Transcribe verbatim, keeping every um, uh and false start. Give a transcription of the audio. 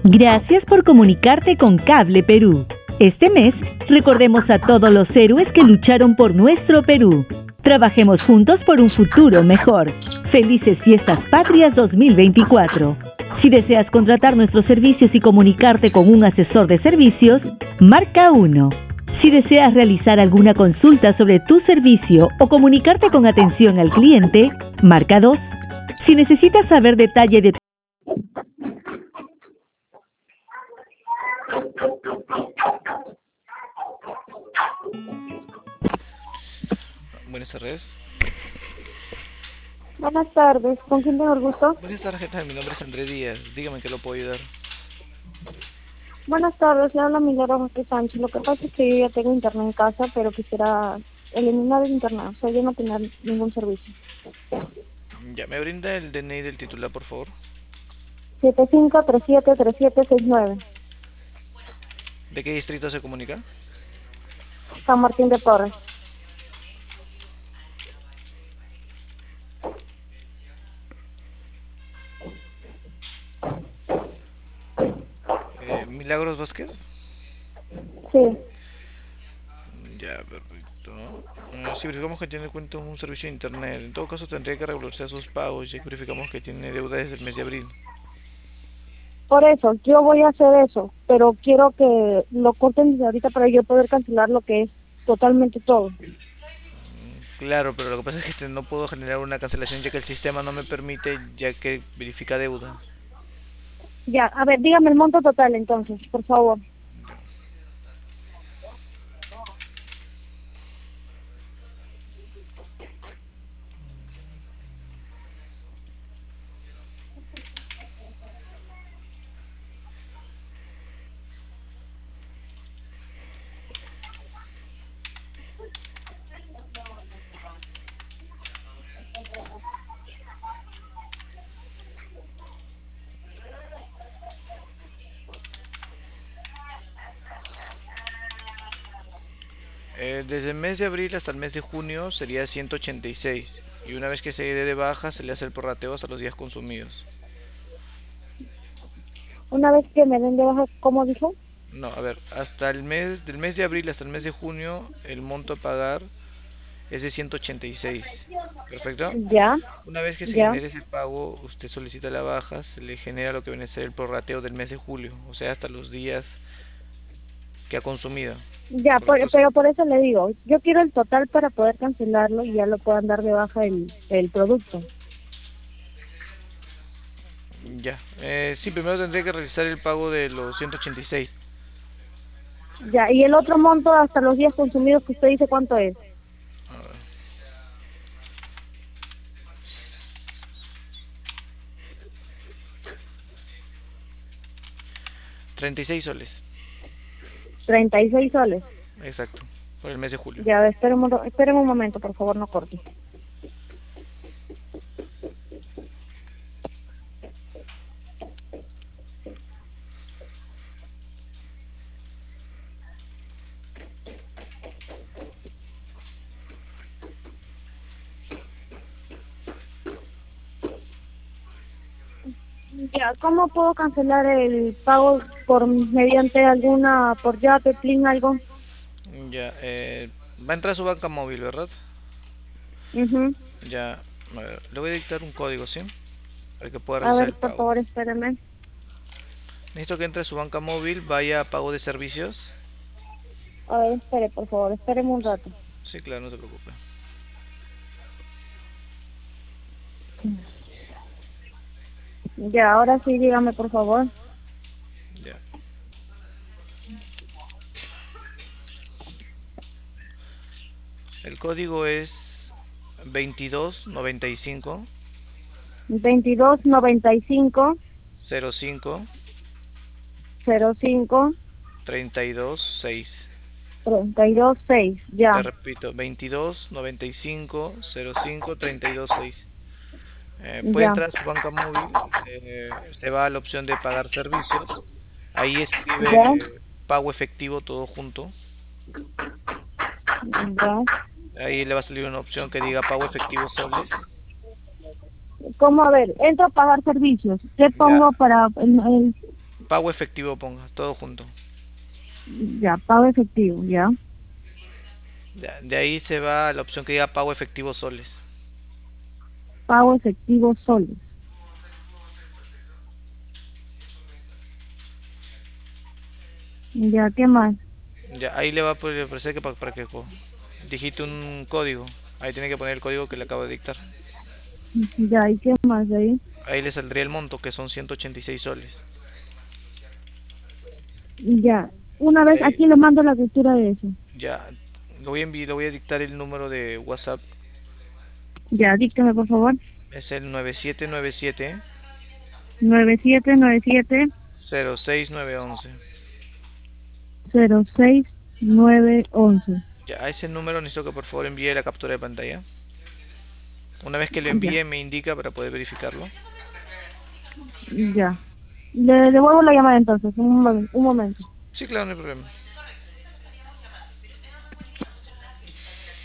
Gracias por comunicarte con Cable Perú. Este mes, recordemos a todos los héroes que lucharon por nuestro Perú. Trabajemos juntos por un futuro mejor. Felices Fiestas Patrias dos mil veinticuatro. Si deseas contratar nuestros servicios y comunicarte con un asesor de servicios, marca uno. Si deseas realizar alguna consulta sobre tu servicio o comunicarte con atención al cliente, marca dos. Si necesitas saber detalle de Buenas tardes. Buenas tardes, ¿con quién tengo el gusto? Buenas tardes, ¿qué tal? Mi nombre es Andrés Díaz. Dígame en qué lo puedo ayudar. Buenas tardes, le habla Milagros José Sánchez. Lo que pasa es que yo ya tengo internet en casa, pero quisiera eliminar el internet, o sea, yo no tener ningún servicio. Ya, ¿me brinda el D N I del titular, por favor? siete cinco tres siete tres siete seis nueve, ¿De qué distrito se comunica? San Martín de Porres. Eh, Milagros Vázquez. Sí, Ya, perfecto. Eh, si verificamos que tiene cuenta un servicio de internet, en todo caso tendría que regularizar sus pagos, ya que verificamos que tiene deuda desde el mes de abril. por eso, yo voy a hacer eso, pero quiero que lo corten desde ahorita para yo poder cancelar lo que es totalmente todo. Claro, pero lo que pasa es que este, no puedo generar una cancelación ya que el sistema no me permite, ya que verifica deuda. Ya, a ver, dígame el monto total entonces, por favor. Eh, desde el mes de abril hasta el mes de junio sería ciento ochenta y seis. Y una vez que se dé de baja se le hace el prorrateo hasta los días consumidos. Una vez que me den de baja, ¿cómo dijo? No, a ver, hasta el mes, del mes de abril hasta el mes de junio, el monto a pagar es de ciento ochenta y seis. Perfecto. Ya, Una vez que se ya. genere ese pago, usted solicita la baja, se le genera lo que viene a ser el prorrateo del mes de julio, o sea, hasta los días que ha consumido. Ya, Porque por- pues, pero por eso le digo, yo quiero el total para poder cancelarlo y ya lo puedan dar de baja el, el producto. ya. Eh, sí, primero tendría que realizar el pago de los ciento ochenta y seis. Ya, y el otro monto hasta los días consumidos que usted dice cuánto es. A ver, treinta y seis soles. Treinta y seis soles. Exacto, por el mes de julio. Ya, esperen un, esperen un momento, por favor, no corte. Ya, ¿cómo puedo cancelar el pago por mediante alguna, por Yape, Plin, algo? Ya, eh, va a entrar a su banca móvil, ¿verdad? Mhm. Ya, a ver, le voy a dictar un código, ¿sí? Para que pueda A realizar ver, el por pago. favor, espérenme. Necesito que entre a su banca móvil, vaya a pago de servicios. A ver, espere, por favor, espérenme un rato. Sí, claro, no se preocupe. Ya, ahora sí, dígame, por favor. Ya. El código es veintidós noventa y cinco Veintidós noventa y cinco cero cinco cero cinco treinta y dos seis. treinta y dos seis, ya, Le repito, veintidós noventa y cinco cero cinco treinta y dos seis. Eh, puede ya, entrar a su banca móvil, se, se va a la opción de pagar servicios. Ahí ya, escribe pago efectivo todo junto. ya. Ahí le va a salir una opción que diga pago efectivo soles. ¿Cómo? A ver, entro a pagar servicios. ¿Qué Ya, pongo para el, el- Pago efectivo ponga, todo junto. Ya, pago efectivo, ya. Ya, de ahí se va a la opción que diga pago efectivo soles. Pago efectivo soles. Ya, ¿qué más? Ya, ahí le va a poder aparecer que para, para que co- digite un código. Ahí tiene que poner el código que le acabo de dictar. Ya, ¿y qué más de ahí? Ahí le saldría el monto, que son ciento ochenta y seis soles. Ya. Una De vez ahí, aquí le mando la captura de eso. ya, lo voy a enviar, le voy a dictar el número de WhatsApp. Ya, dígame por favor. Es el nueve siete nueve siete nueve siete nueve siete cero seis nueve once. cero seis nueve once. Ya, a ese número necesito que por favor envíe la captura de pantalla. Una vez que lo Ya, envíe me indica para poder verificarlo. ya. Le devuelvo la llamada entonces, un, momen- un momento. Sí, claro, no hay problema.